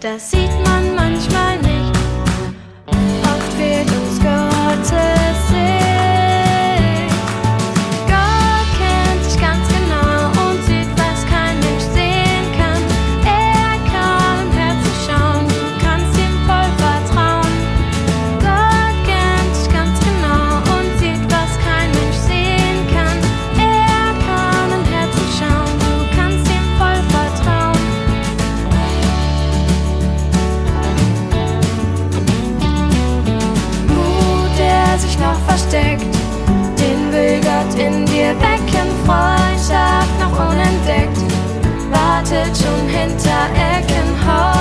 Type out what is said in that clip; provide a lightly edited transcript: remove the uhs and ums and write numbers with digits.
Das sieht man manchmal nicht. Oft fehlt uns Gottes Sicht. Gott kennt dich ganz genau und sieht, was kein Mensch sehen kann. Er kann im Herzen schauen, du kannst ihm voll vertrauen. Gott kennt dich ganz genau und sieht, was kein Mensch sehen kann. Er kann im Herzen schauen, du kannst ihm voll vertrauen. Mut, der sich noch versteckt, den will Gott in dir wecken. Freundschaft noch unentdeckt, wartet schon hinter Ecken.